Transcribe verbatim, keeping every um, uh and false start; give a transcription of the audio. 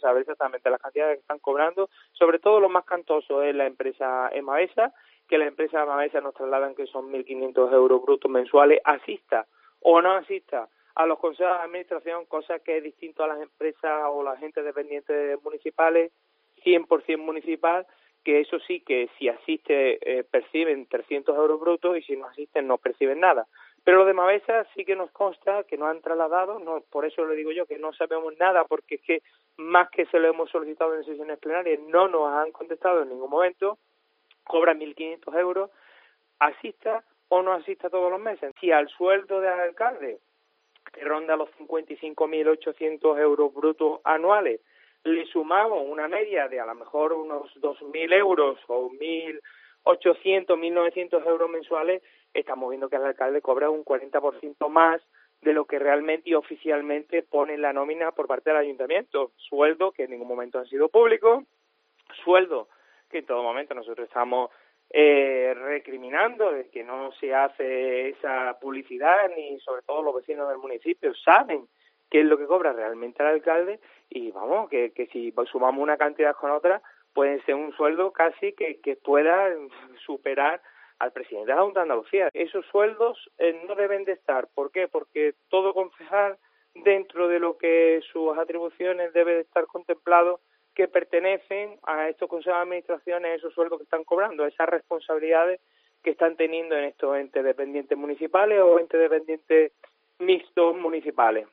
saber exactamente las cantidades que están cobrando. Sobre todo lo más cantoso es la empresa Emavesa, que la empresa Emavesa nos trasladan que son mil quinientos euros brutos mensuales, asista o no asista a los consejos de administración, cosa que es distinto a las empresas o la gente dependiente municipales, cien por ciento municipal, que eso sí, que si asiste eh, perciben trescientos euros brutos y si no asisten no perciben nada. Pero lo de Mavesa sí que nos consta que nos han trasladado, no, por eso le digo yo que no sabemos nada, porque es que más que se lo hemos solicitado en sesiones plenarias, no nos han contestado en ningún momento, cobra mil quinientos euros, asista o no asista todos los meses. Si al sueldo del alcalde, que ronda los cincuenta y cinco mil ochocientos euros brutos anuales, le sumamos una media de a lo mejor unos dos mil euros o mil ochocientos, mil novecientos euros mensuales, estamos viendo que el alcalde cobra un cuarenta por ciento más de lo que realmente y oficialmente pone en la nómina por parte del ayuntamiento. Sueldo que en ningún momento han sido públicos, sueldo que en todo momento nosotros estamos eh, recriminando de que no se hace esa publicidad, ni sobre todo los vecinos del municipio saben qué es lo que cobra realmente el alcalde, y vamos, que, que si sumamos una cantidad con otra, puede ser un sueldo casi que, que pueda superar al presidente de la Junta de Andalucía. Esos sueldos eh, no deben de estar. ¿Por qué? Porque todo concejal, dentro de lo que sus atribuciones, debe de estar contemplado que pertenecen a estos consejos de administración, a esos sueldos que están cobrando, a esas responsabilidades que están teniendo en estos entes dependientes municipales o entes dependientes mixtos municipales.